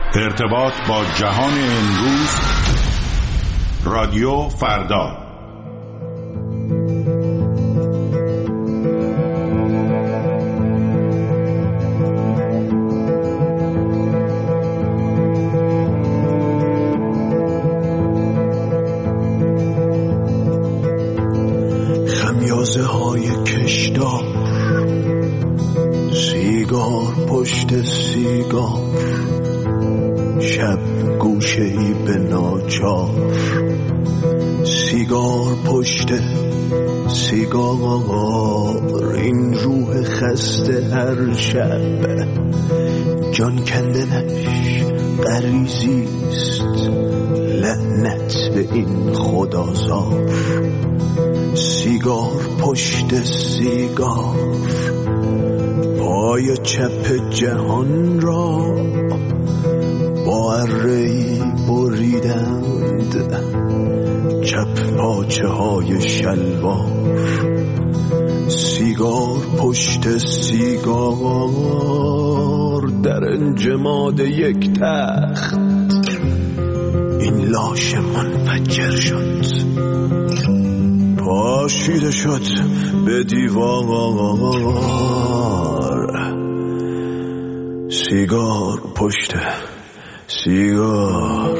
ارتباط با جهان امروز، رادیو فردا. خمیازه های کشدار، سیگار پشت سیگار، شب گوشه‌ای به ناچار، سیگار پشت سیگار، این روح خسته هر شب جان کندنش غریزیست، لعنت به این خدازار، سیگار پشت سیگار، پای چپ جهان را با اره‌ای بریدند، چپ پاچه های شلوار، سیگار پشت سیگار، در انجماد یک تخت این لاش منفجر شد، پاشیده شد به دیوار، سیگار پشت سیگار.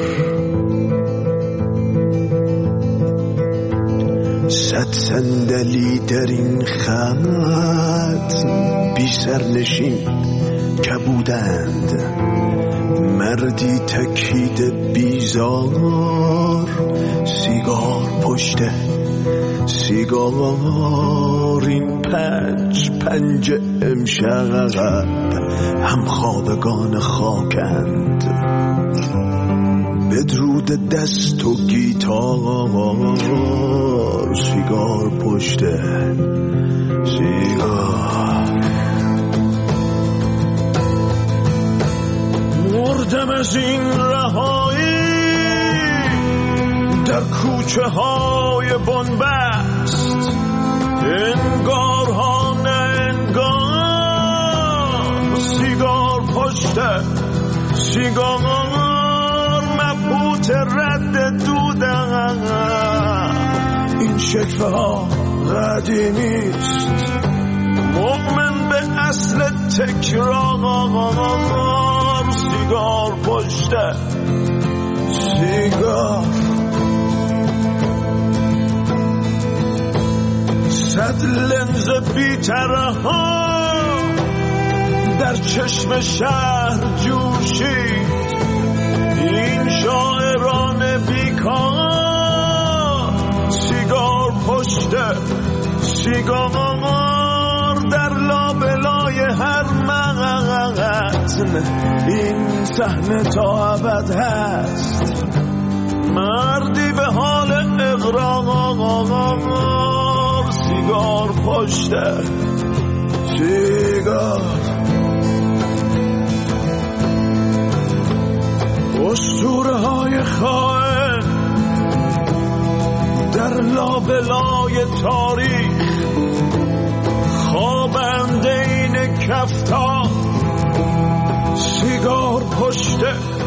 صد صندلی در این خط بی سرنشین کبودند، مردی تکیده بیزار، سیگار پشت سیگار، این پنج امشب هم خوابگان خاکند، بدرود دست و گیتار، سیگار پشت سیگار. مردم از این رهایی در کوچه های بنبست، انگارها نه انگار، سیگار پشت سیگار، مبهوت رد دودم، این شکفه ها قدیمیست، مؤمن به اصل تکرار، سیگار پشت سیگار. صد لنز بی‌طرح ها در چشم شهر جوشید، این شاعران بیکار، سیگار پشت سیگار، در لابلای هر متن این صحنه تا ابد هست، مردی به حال اقرار، سیگار پشت سیگار. اسطوره های خائن در لابلای تاریخ، خوابند این کفتار، سیگار پشت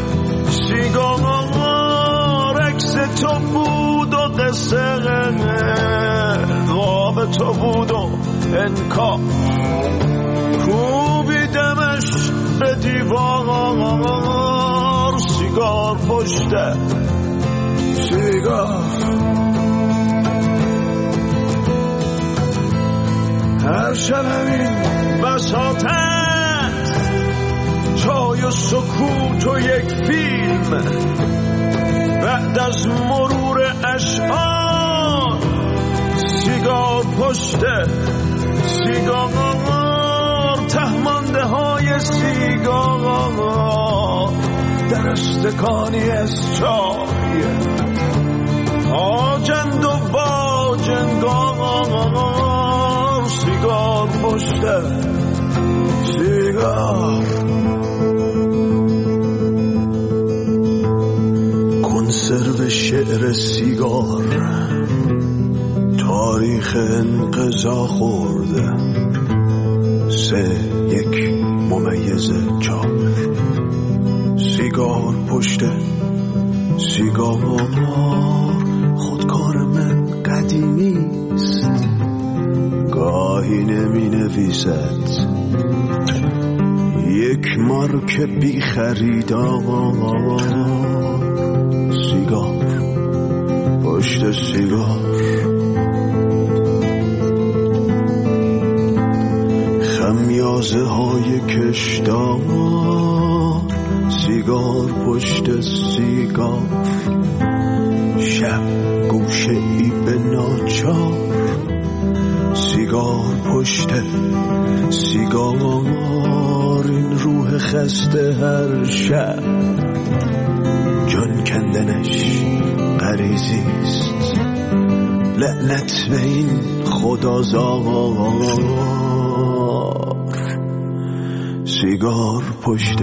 سیگار، عکس تو بود و قصه خواب تو بود و انکار، کوبیدمش به دیوار، سیگار پشت سیگار. هر شب همین بساط است، چای و سکوت و یک فیلم، بعد از مرور اشعار، سیگار پشت سیگار، تهمانده های سیگار در استکانی از چای، آجند و باجنگار، سیگار پشت سیگار. کنسرو شعر سیگار تاریخ انقضا خورده، 3-1 ممیز 4. سیگار پشت سیگار خودکار من قدیمیست، گاهی نمی نویسد یک مارک بی خریدار. سیگار پشت سیگار، خمیازه های کشدار. سیگار پشت سیگار، شب گوشه ای به ناچار. سیگار پشت سیگار، این روح خسته هر شب جان کندنش غریزیست. لعنت به این خدازار. سیگار پشت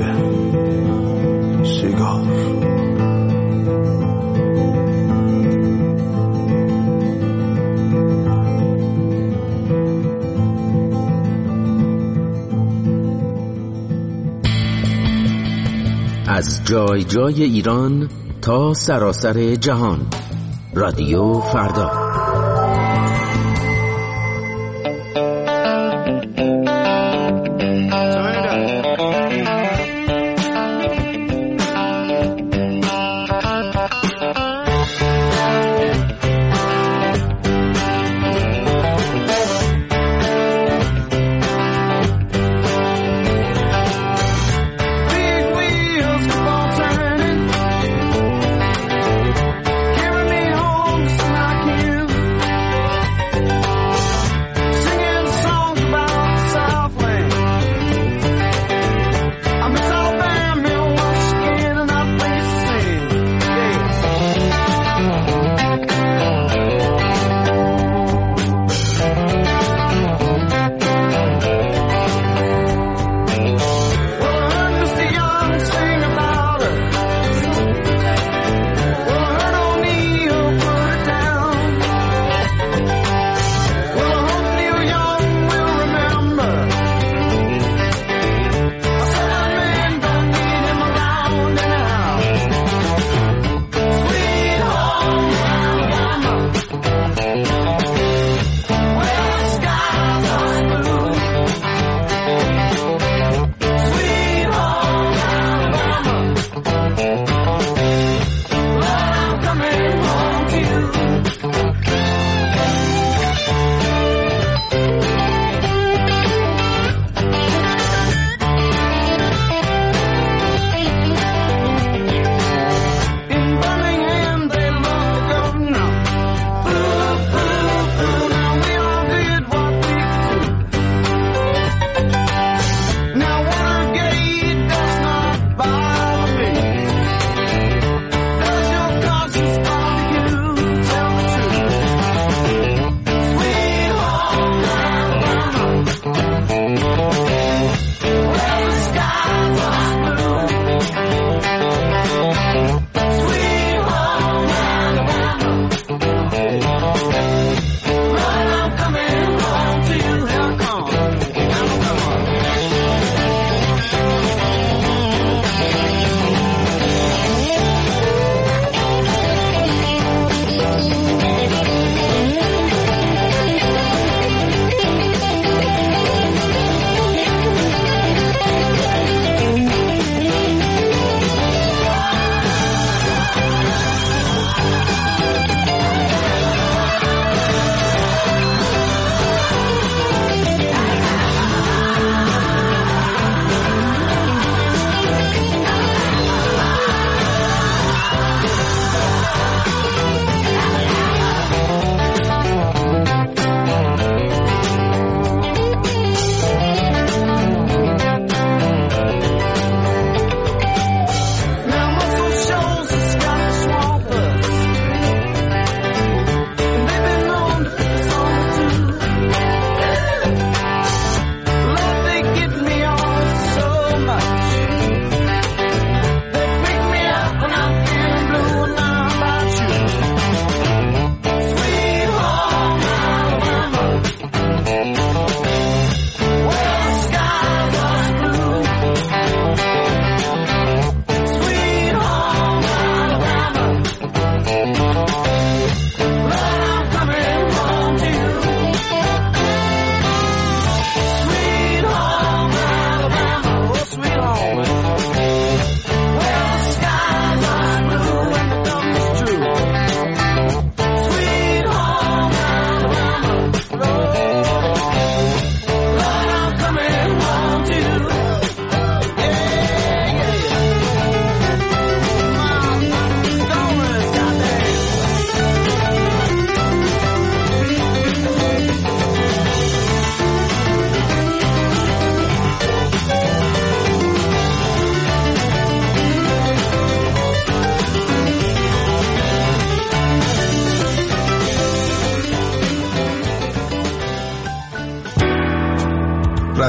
سیگار. از جای جای ایران تا سراسر جهان، رادیو فردا. Carry me home so I can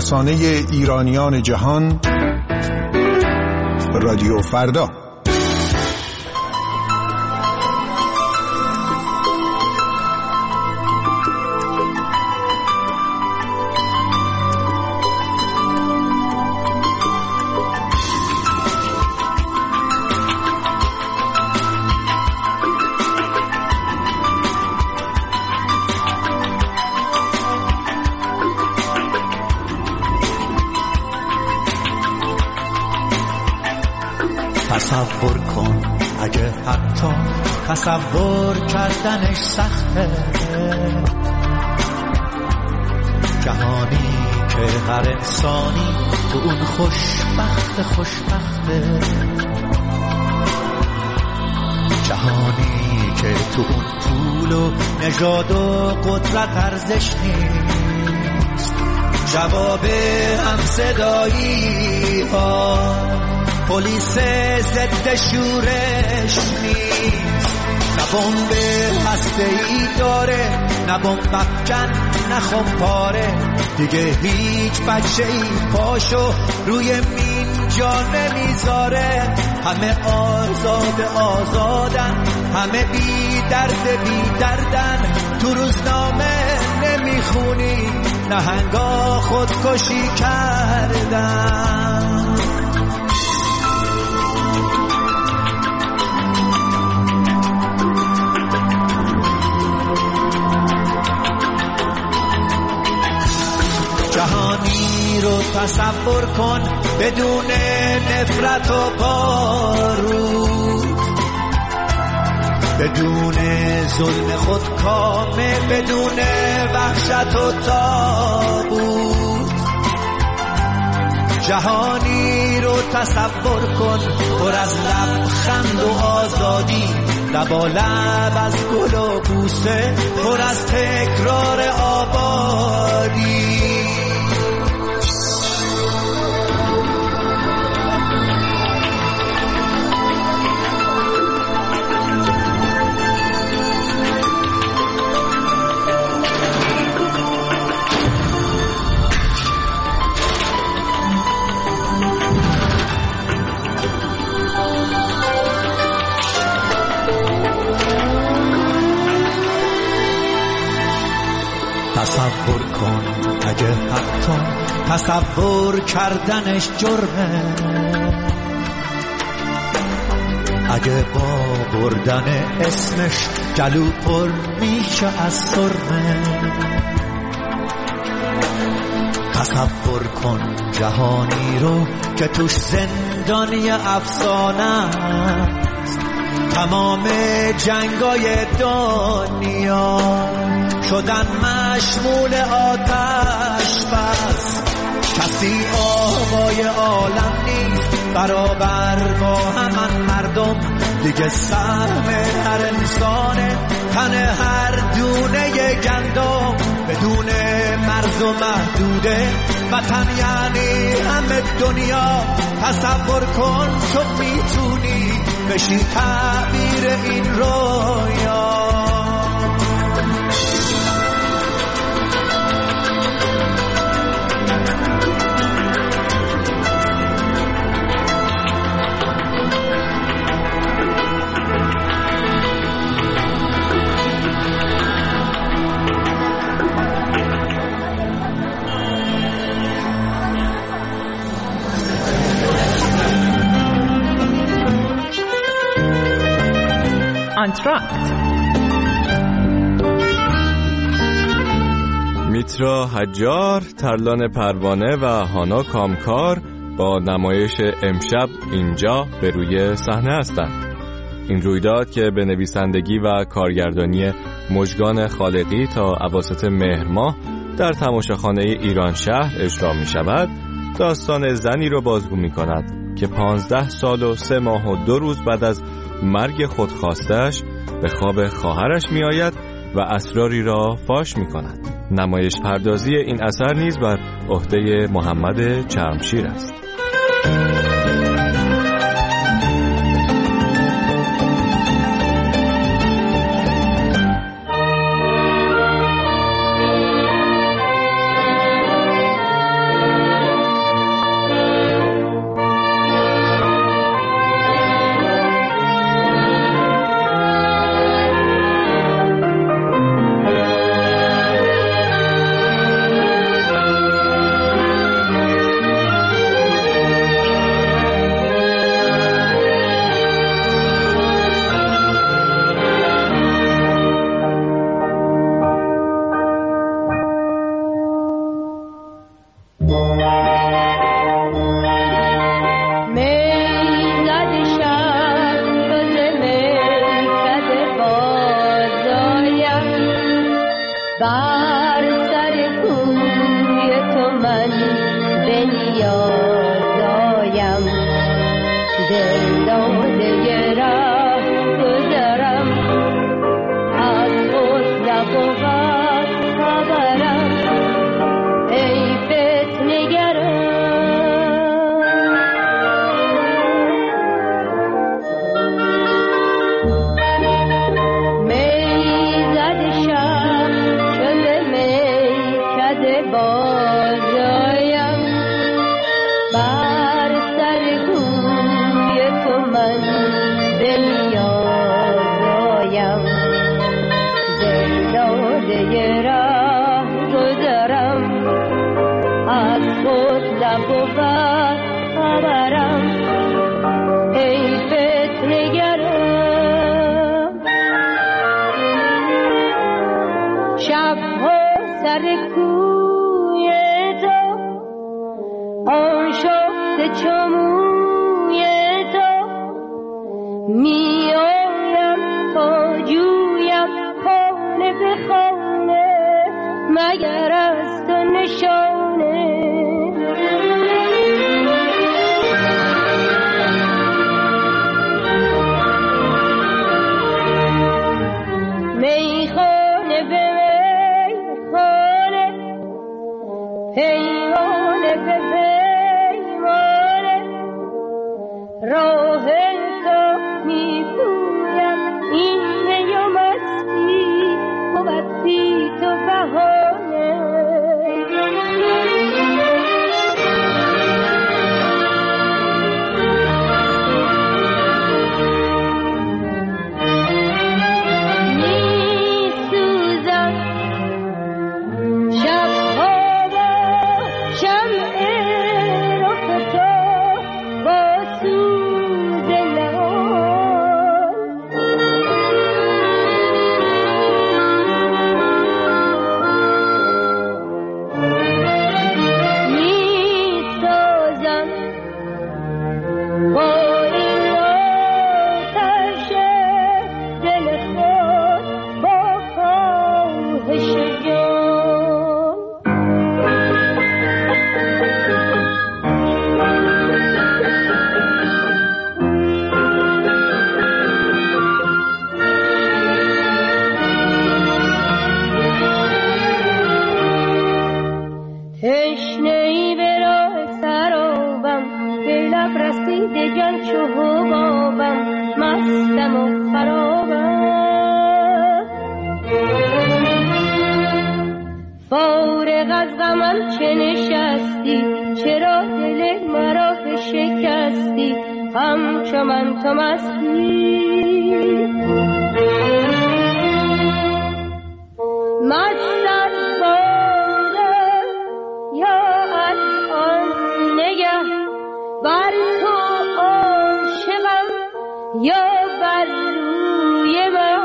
رسانه ایرانیان جهان، رادیو فردا. تصور کن اگه حتی تصور کردنش سخته، جهانی که هر انسانی تو اون خوشبخته، جهانی که تو اون پول و نژاد و قدرت ارزش نیست، جواب همصدایی ها پلیس ضد شورش نیست، نه بمب هسته‌ای داره، نه بمب افکن، نه خمپاره، دیگه هیچ بچه‌ای پاشو روی مین جا نمیذاره، همه آزادن، همه بی دردن، تو روزنامه نمیخونی نهنگا خودکشی کردن. جهانی رو تصور کن بدون نفرت و بارود، بدون ظلم خودکامه، بدون وحشت و تابوت. جهانی رو تصور کن پر از لبخند و آزادی، لبالب از گل و بوسه، پر از تکرار آبادی. تصور کن اگه حتی تصور کردنش جرمه، اگه با بردن اسمش گلو پر میشه از سرمه. تصور کن جهانی رو که توش زندانی افسانه است، تمام جنگای دنیا شدن مشمول آتش بس، کسی آقای عالم نیست برابر با همان مردم، دیگه سهم هر انسانه تن هر دونه گندم، بدون مرز و محدوده وطن یعنی همه دنیا. تصور کن تو میتونی بشی تعبیر این رویا. آنتراکت. میترا حجار، ترلان پروانه و هانا کامکار با نمایش امشب اینجا به روی صحنه هستند. این رویداد که به نویسندگی و کارگردانی مژگان خالقی تا اواسط مهر ماه در تماشاخانه ایران شهر اجرا می شود، داستان زنی را بازگو می کند که 15 سال و 3 ماه و 2 روز بعد از مرگ خودخواستش به خواب خواهرش می آید و اسراری را فاش می کند. نمایش پردازی این اثر نیز بر عهده محمد چرمشیر است. میایم تا جویم خانه به خانه مگر از تو نشانه میخانه به میخانه پیمانه به پیمانه راه تو میپویم این می و مستی بود بی تو بهانه تشنه‌ای به راه سرابم به لب رسیده جان چو حبابم مستم و خرابم فارغ از غمم چه نشستی چرا دل مرا شکستی همچو من تو مستی مست از باده یا از آن نگه بر تو عاشقم یا بر روی من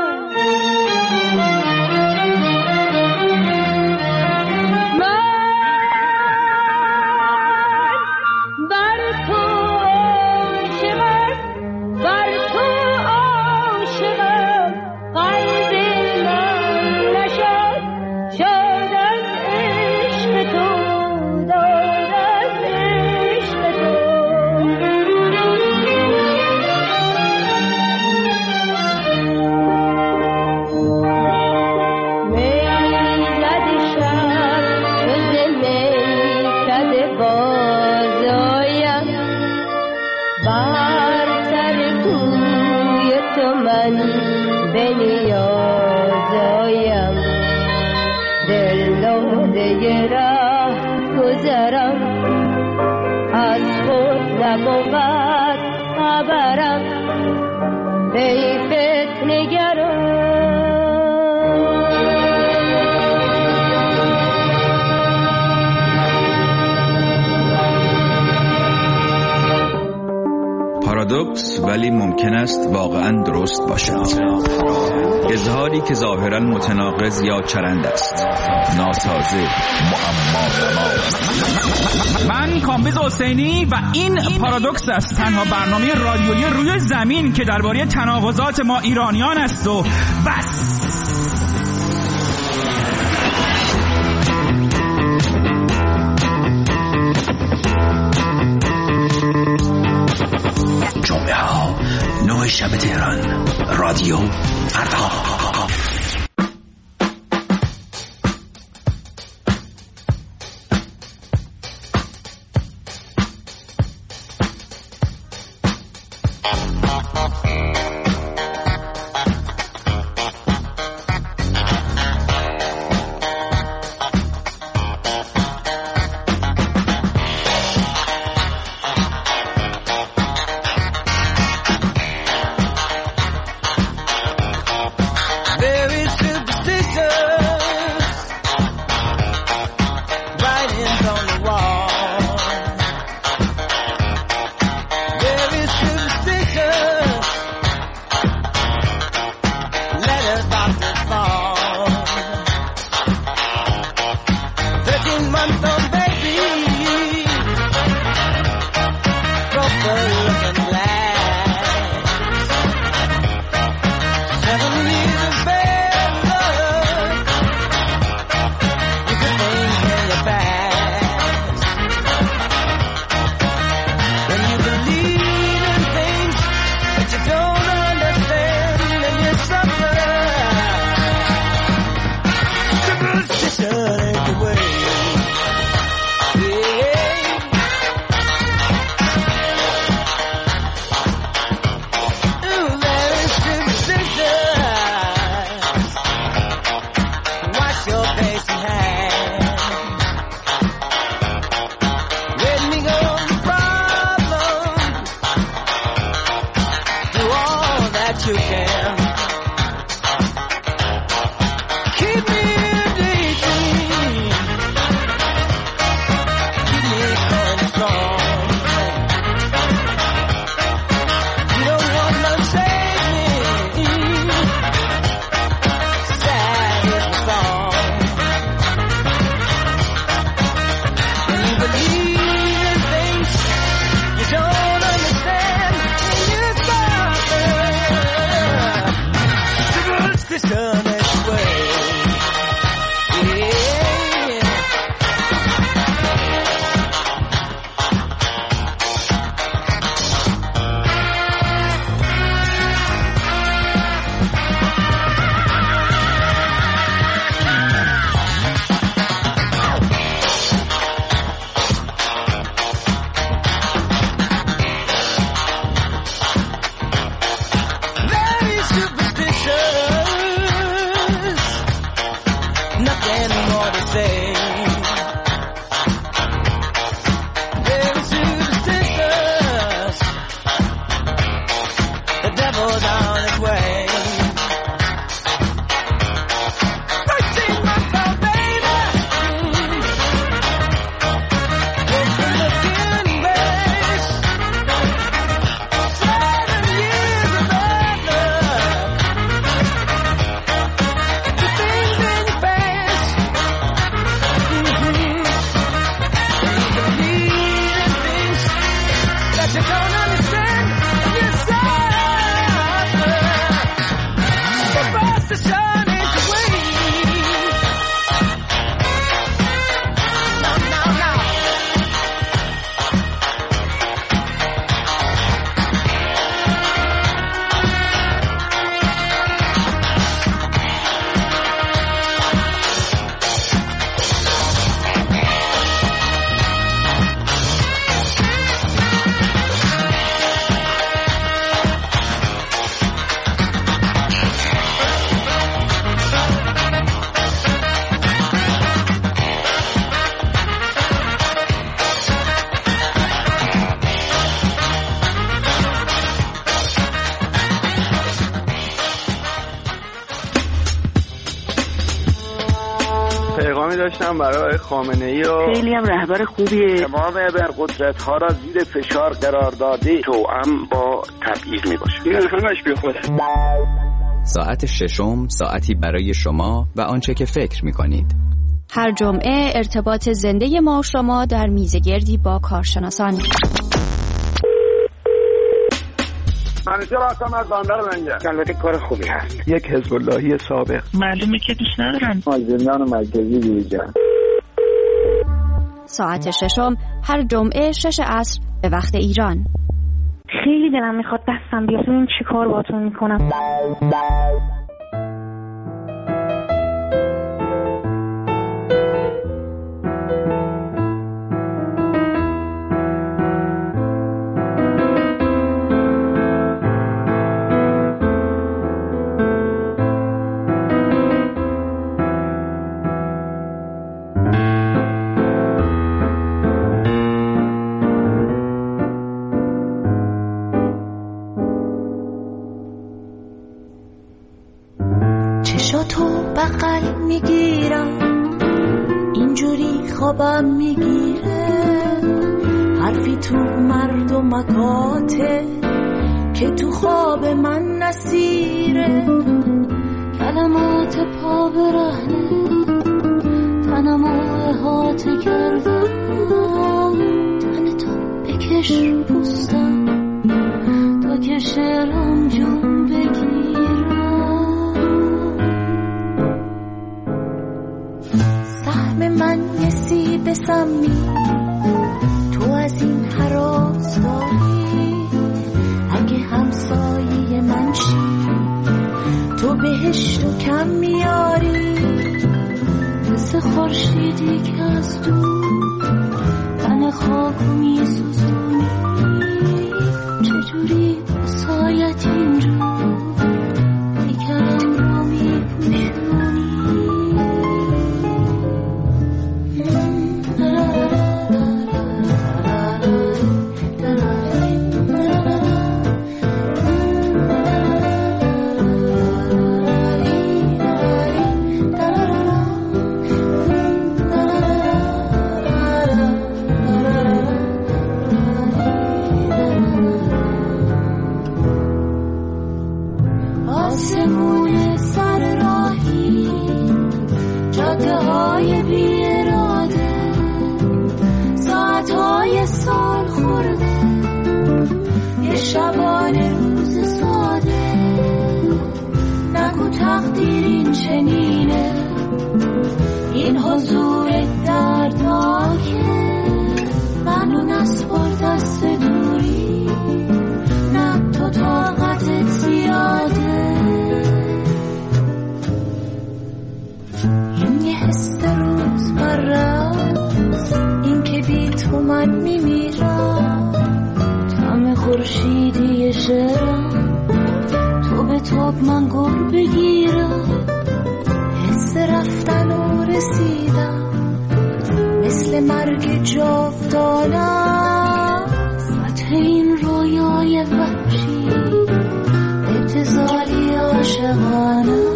پارادوکس ولی ممکن است واقعا درست باشد. اظهاری که ظاهرا متناقض یا چرند است، ناسازه، معما. من کامبیز حسینی و این پارادوکس است، تنها برنامه رادیویی روی زمین که درباره تناقضات ما ایرانیان است و بس. جمعه ها 9 شب تهران، رادیو فردا. you can. Keep me daydream. Keep me going strong. You don't want to save me. Sad is the song. When you believe in things you don't understand, you suffer. Superstition is the way. Very superstitious, nothing more to say. Very superstitious, the devil's on his way. 13 months old baby, went from the killing base. 7 years of bad luck. The things in your past. You believe in things that you don't understand. You suffer. Superstition is the way. No, no, no. پیغامی داشتم برای خامنه‌ای و خیلی هم رهبر خوبیه. تمام ابرقدرت‌ها را زیر فشار قرار داده توأم با تبعیض میباشه. این همش بی خوده. ساعت ششم ساعتی برای شما و آنچه که فکر می‌کنید. هر جمعه ارتباط زنده ما و شما در میزگردی با کارشناسان. منیجر هستم از بندر منجر. البته کار خوبی هست. یک حزب اللهی سابق. معلومه که دوست ندارن. زندان مرکزی دیجا. ساعت ششم هر جمعه 6 عصر به وقت ایران. خیلی دلم میخواد دستم بیاد ببینم چی کار باهاتون میکنم. چشاتو بغل میگیرم اینجوری خوابم میگیره حرفی تو مرد و مکاته که تو خواب من نسیره کلمات پا برهنه تنمو احاطه کردم تن تو بکش پوستم تا که شعرم جون بگیرم سهم من یه سیب سمی تو از این حراس داری اگه همسایه من شی تو بهشتو کم میاری مثل خورشیدی که از دور تن خاکو میسوزونی چجوری سایت اینجور پیکرم رو میپوشونی شبان روز ساده نگو تقدیر این چنینه، این حضور دردناکه منو نسپار دست دوری، نه تو طاقتت زیاده. این یه حس روز مرست، این که بی تو من میمیرم، تم خورشیدی شعرم، تو به تاب من گل بگیرم، حس رفتن و رسیدم مثل مرگ جاودانم، فتح این رویای وحشی ابتذالی عاشقانه.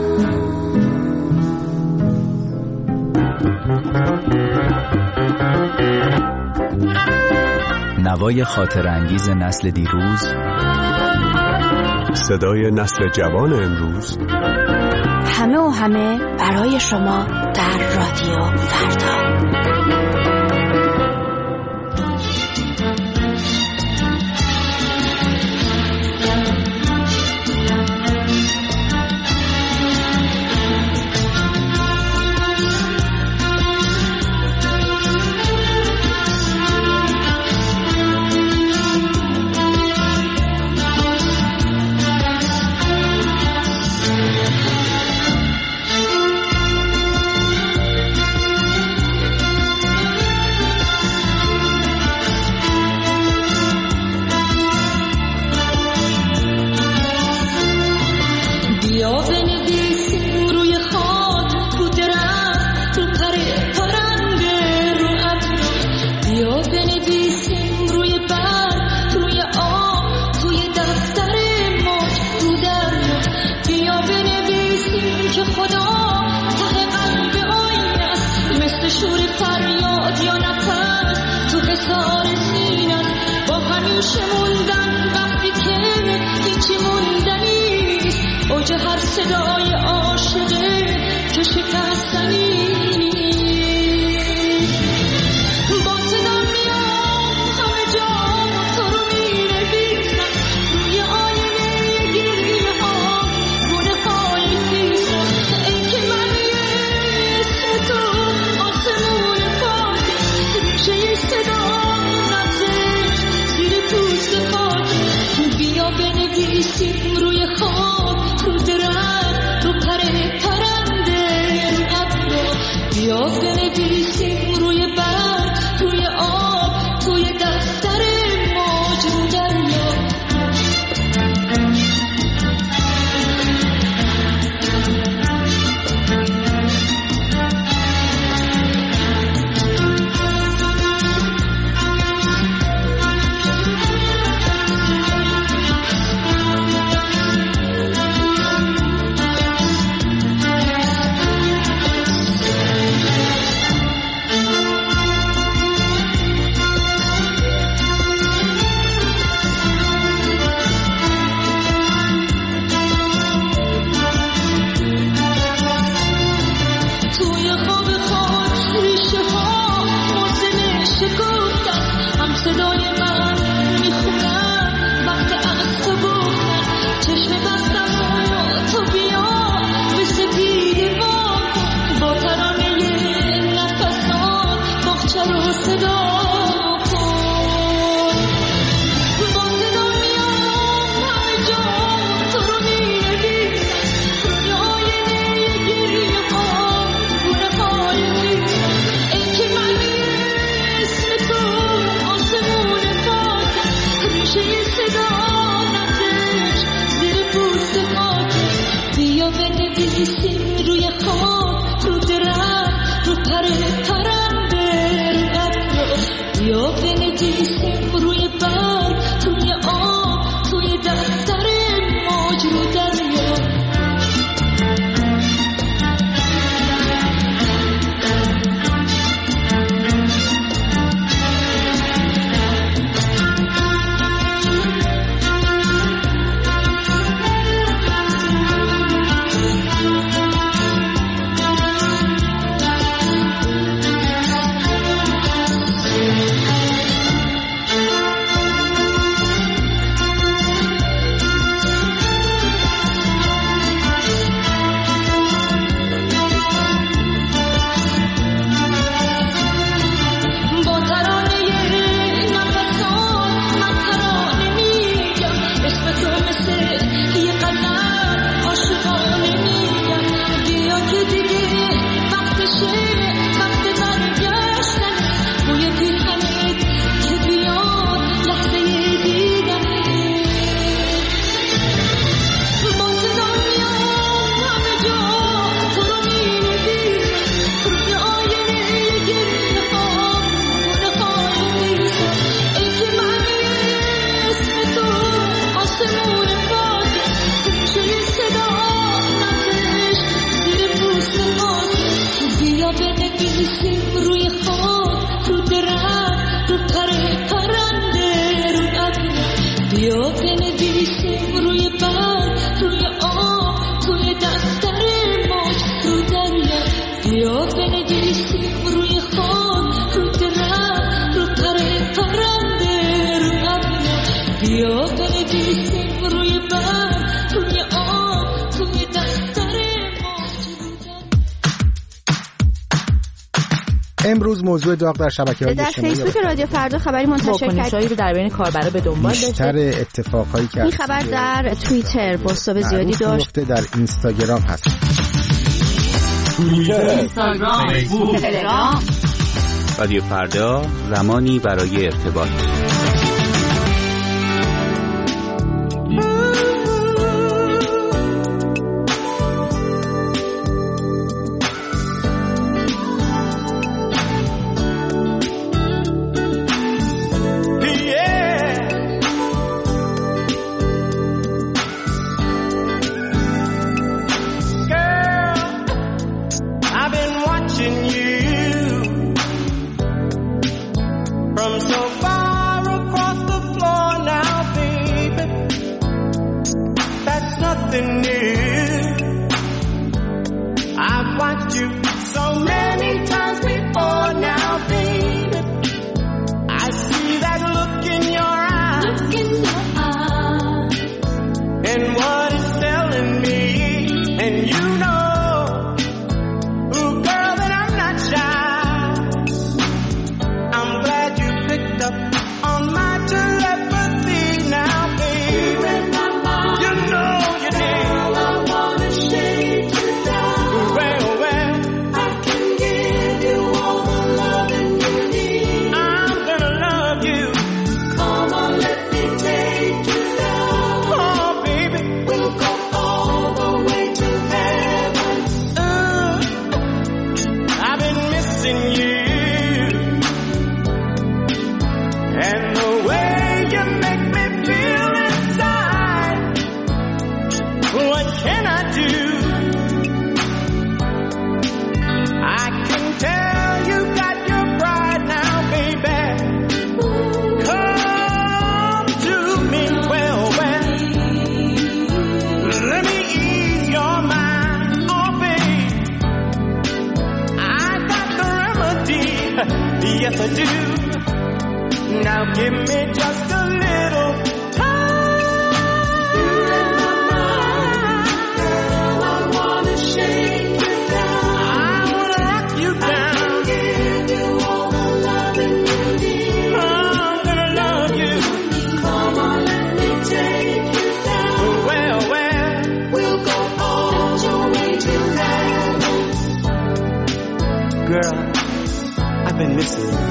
نوای خاطر انگیز نسل دیروز، صدای نسل جوان امروز، همه و همه برای شما در رادیو فردا. میریسیم روی برگ توی آب توی دفتر امروز موضوع داغ در شبکه‌های اجتماعی در فیسبوک رادیو فردا خبری منتشر کردن رو در بین کاربرا به دنبال داشته. بیشتر اتفاقایی که این خبر در توییتر پست‌های زیادی داشت. در اینستاگرام هست. توییتر، اینستاگرام، فیسبوک، تلگرام. رادیو فردا زمانی برای ارتباط. Yes, I do. Now give me just a little time. Girl, I wanna shake you down. I wanna rock you down. I can give you all the loving you need. I'm gonna love you. Come on, let me take you down. Well, we'll go all the way to heaven. Girl, I've been missing you.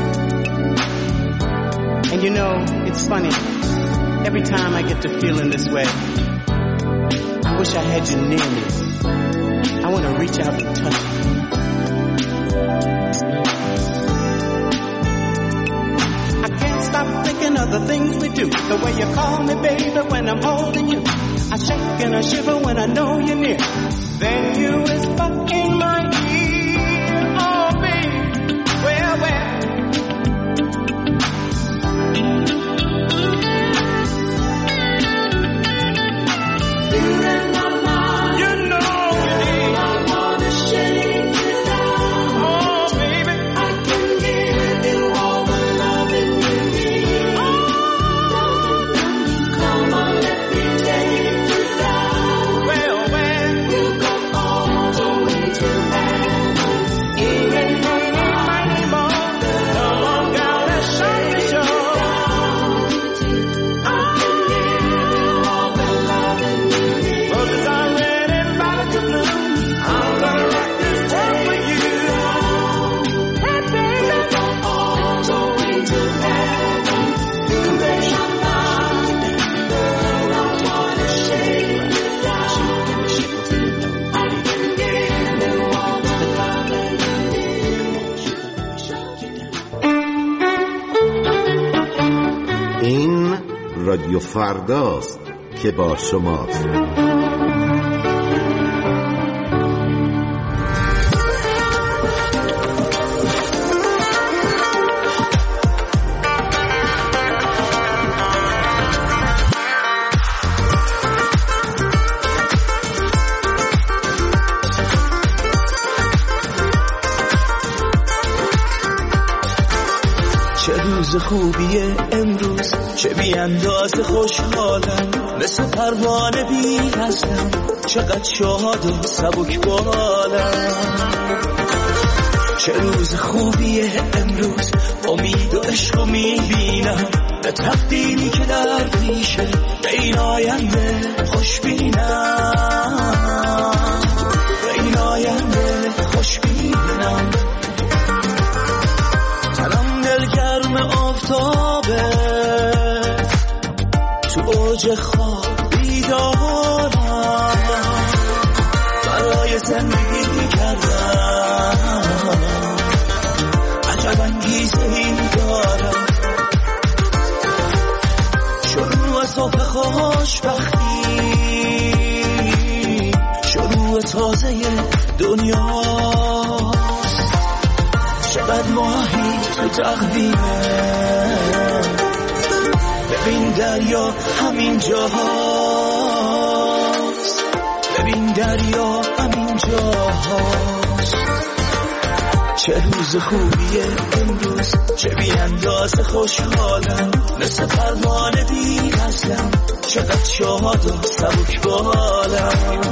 And you know, it's funny. Every time I get to feeling this way, I wish I had you near me. I want to reach out and touch you. I can't stop thinking of the things we do. The way you call me, baby, when I'm holding you. I shake and I shiver when I know you're near. Then you whisper in my ear. Oh, baby, well. رادیو فرداست که با شماست. روز خوبیه امروز، چه بی اندازه خوشحالم، مثل پروانه بی وزنم، چقدر شاد و سبک بالم. چه روز خوبیه امروز، امید و عشق رو میبینم، به تقدیری که در پیشه، به این آینده خوش بینم، به این آینده خوش بینم. تنم دلگرم آفتابه، تو اوج خواب بیدارم، برای زندگی کردم عجب انگیزه ای دارم. شروع صبح خوشبختی، شروع تازه دنیاست، چقدر ماهی تو تقدیمه، ببین دریا همین جاهاست، ببین دریا همین جاهاست. چه روز خوبیه امروز، چه بی اندازه خوشحالم، مثل پروانه بی وزنم، چقدر شاد و سبک بالم.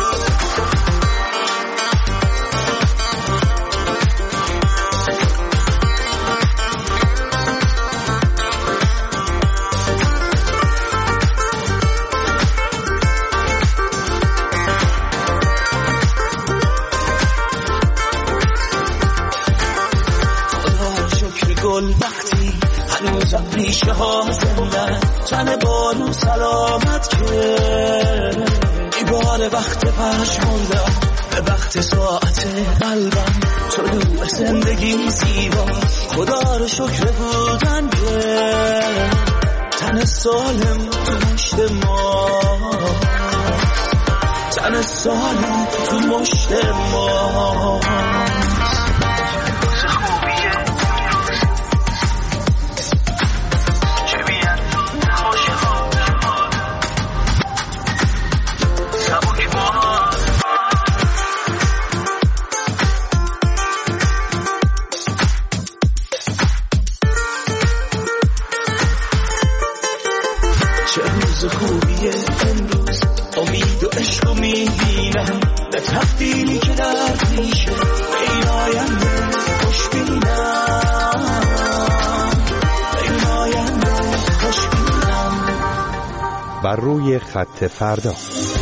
وقتی هنوزم ریشه ها زندن، تن بارو سلامت که ایبار وقت پشمردم، به وقت ساعت قلبم طلوع زندگی زیبا، خدا رو شکر بودن که تن سالم تو مشت ما، تن سالم تو مشت ما. بر روی خط فردا.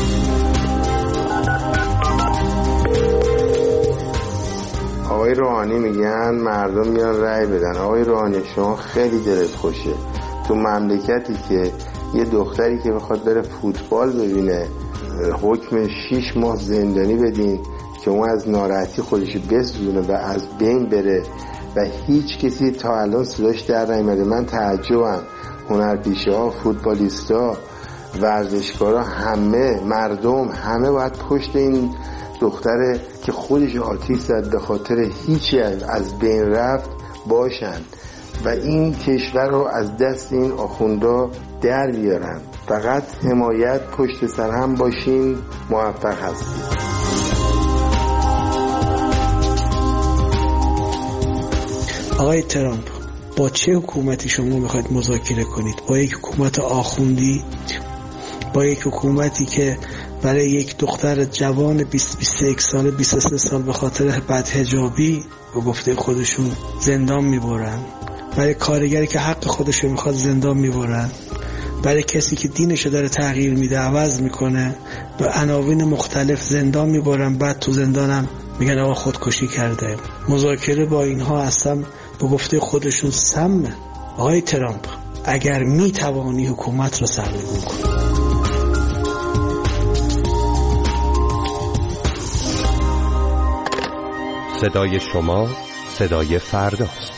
آقای روحانی میگن مردم میان رأی بدن. آقای روحانی شما خیلی دلت خوشه تو مملکتی که یه دختری که بخواد بره فوتبال ببینه حکم 6 ماه زندانی بدین که اون از ناراحتی خودش بسوزونه و از بین بره و هیچ کسی تا الان صداش در نیامده. من تعجبم. هنرپیشه ها، فوتبالیستا، ورزشکارا، همه مردم همه باید پشت این دختره که خودش آتیش زد به خاطر هیچی از بین رفت باشن و این کشور رو از دست این آخوندا در بیارن. فقط حمایت، پشت سر هم باشین، موفق هستید. آقای ترامپ، با چه حکومتی شما میخواید مذاکره کنید؟ با یک حکومت آخوندی؟ با یک حکومتی که برای یک دختر جوان 20-21 سال 23 سال به خاطر بدحجابی به گفته خودشون زندان میبرن؟ برای کارگری که حق خودشو میخواد زندان میبرن؟ برای کسی که دینشو داره تغییر میده، عوض میکنه، به عناوین مختلف زندان میبرن، بعد تو زندانم میگن آقا خودکشی کرده. مذاکره با اینها اصلا به گفته خودشون سمه. آقای ترامپ، اگر میتوانی حکومت رو سرنگون کنی. صدای شما، صدای فرداست.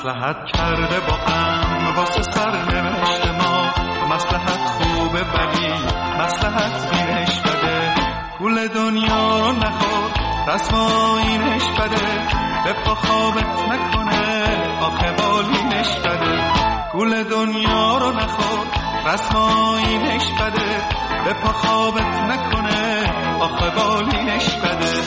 مصلحت کرده با هم واسه سرنوشت ما. مصلحت خوبه ولی مصلحت بینش بده. گول دنیا رو نخور رسمایینش بده. به پا خوابت نکنه آخه بالینش بده. گول دنیا رو نخور رسمایینش بده. به پا خوابت نکنه آخه بالینش بده.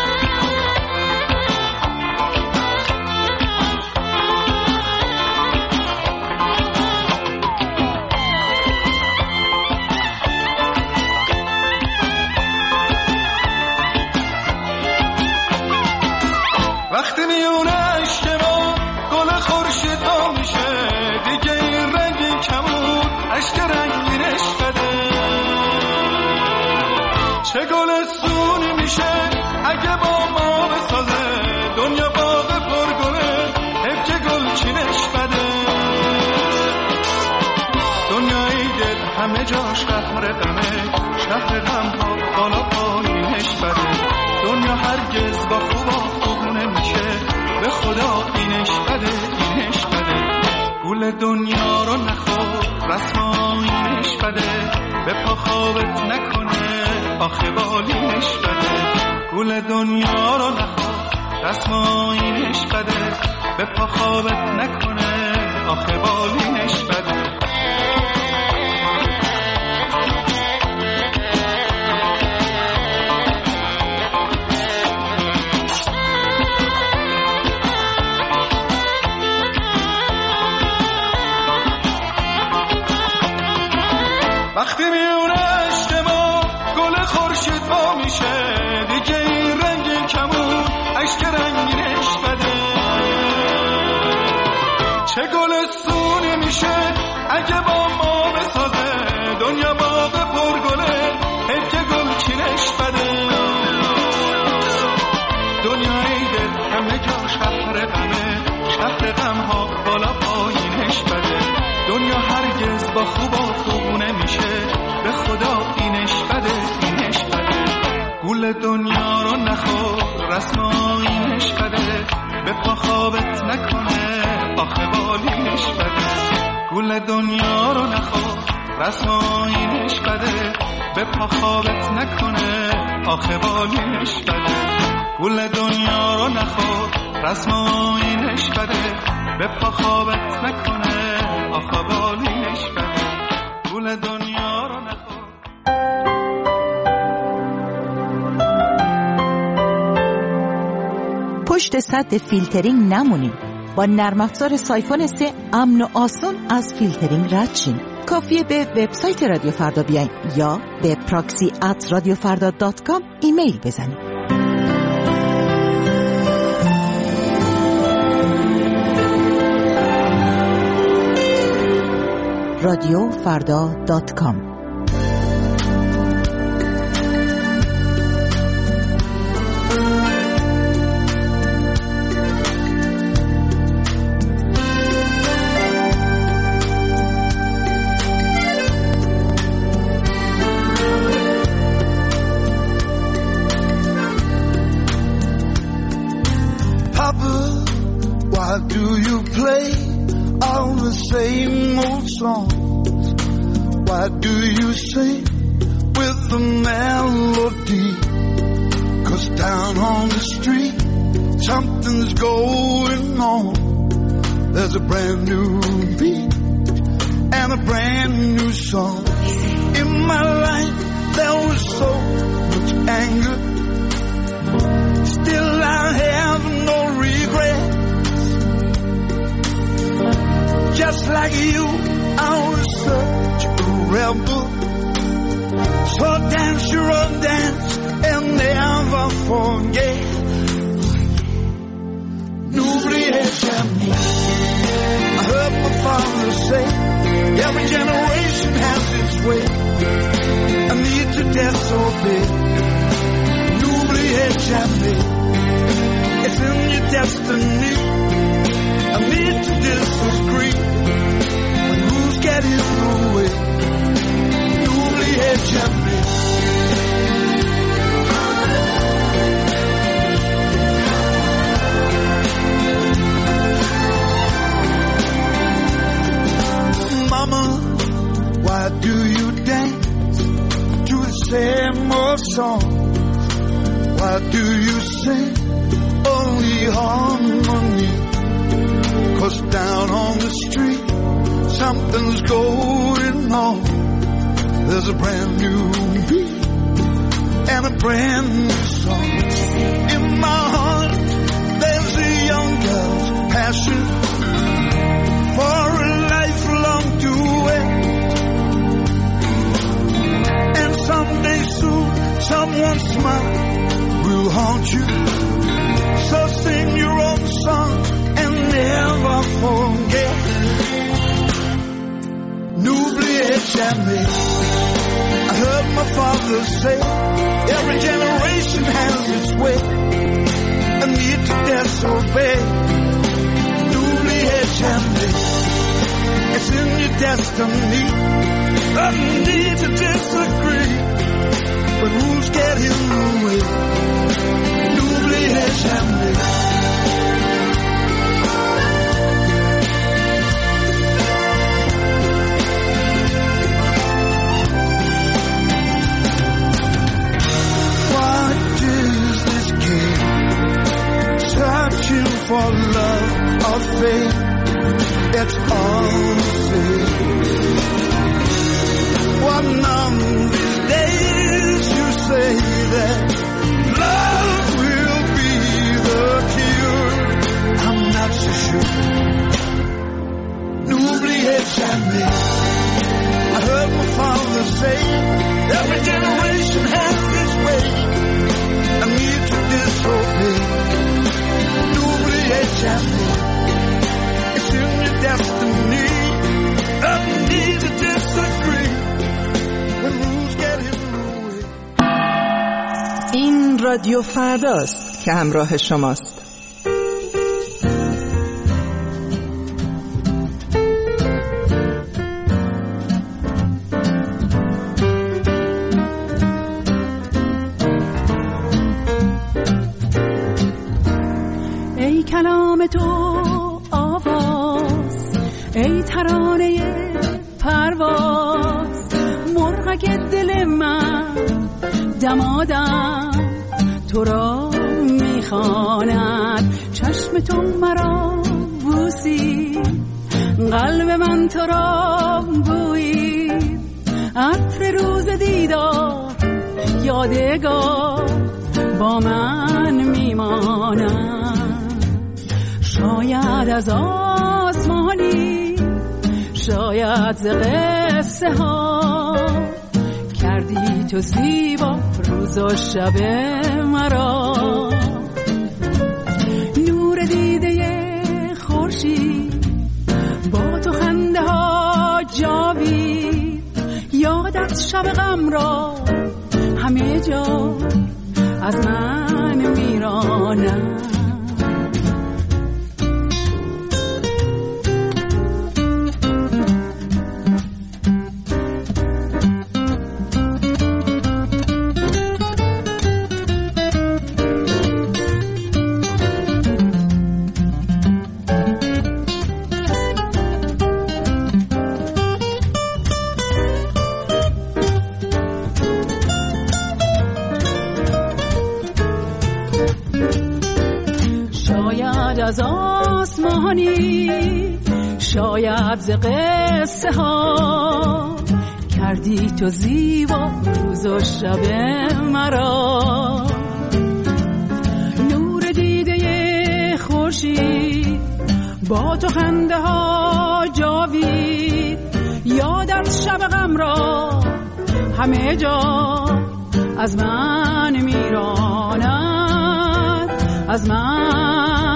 وقتی میونه اشتباه گل خورشید ها میشه دیگه این رنگی کمون اشک رنگینش بده. چه گل سونی میشه اگه با ما بسازه دنیا باغ پرگله حیف که گل چینش بده. دنیای دل همه جا شهر غمه شهر غم ها بالا پایینش بده. دنیا هرگز با خوبا نمیشه به خدا اینش بده اینش بده. گول دنیا رو نخور رسمایینش بده. به پا خوابت نکنه آخه بالینش بده. گول دنیا رو نخور رسمایینش بده. به پا خوابت نکنه آخه بالینش بده. وقتی میونه اشتباه گل خورشید وا میشه دیگه این رنگی کمون اشک رنگینش بده. چه گل سونی میشه اگه با ما بسازه دنیا باغ پرگله حیف که گل چینش بده. دنیای دل همه جا شهر غمه شهر غم ها بالا پایینش بده. دنیا هرگز با خوب نمیشه به خدا اینش بده اینش بده. گول دنیا رو نخور رسمایینش بده. به پا خوابت نکنه آخه بالینش بده. گول دنیا رو نخور رسمایینش بده. به پا خوابت نکنه آخه بالینش بده. گول دنیا رو نخور رسمایینش بده. به پا خوابت نکنه آخه بالینش بده. گول دنیا رو نخور. پشت سد فیلترینگ نمونیم. با نرم افزار سایفون 3 امن و آسون از فیلترینگ رد شین. کافیه به وبسایت رادیو فردا بیاین یا به proxy@radiofarda.com ایمیل بزنید. radiofarda.com same old songs? Why do you sing with the melody? 'Cause down on the street something's going on. There's a brand new beat and a brand new song. In my life there was so much anger, still I have no regrets. Just like you, I was such a rebel. So dance your own dance and never forget. N'oubliez jamais. I heard my father say, every generation has its way. I need to disobey. N'oubliez jamais. It's in your destiny. I need to disagree. When who's getting in the way? N'oubliez jamais. songs? Why do you sing only harmony? 'Cause down on the street something's going on. There's a brand new beat and a brand new song. In my heart there's a young girl's passion for a lifelong duet. And someday soon someone's smile will haunt you. So sing your own song and never forget. N'oubliez jamais. I heard my father say, every generation has its way, a need to disobey. N'oubliez jamais. It's in your destiny, a need to disagree, but rules get in the way. N'oubliez jamais. Searching for love or fate, it's all the same. One of these days you say that love will be the cure. I'm not so sure. N'oubliez jamais. I heard my father say, every generation has its way, a need to disobey. It's in your destiny, a need to disagree, when rules get in the way. این رادیو فرداست که همراه شماست. کلام تو آواز، ای ترانه پرواز، مرغک دل من دمادم تو را میخواند. چشم تو مرا بوسی، قلب من تو را بویید، عطر روز دیدار یادگار با من میماند. شاید از آسمانی، شاید ز قصه ها، کردی تو زیبا روز و شب مرا. نور دیده خورشید، با تو خنده ها جاوید، یادت شب غم را همه جا از من میرانم. از آسمانی، شاید ز قصه ها، کردی تو زیبا روز و شب مرا. نور دیده خورشید، با تو خنده ها جاوید، یادت شب غم را همه جا از من میراند، از من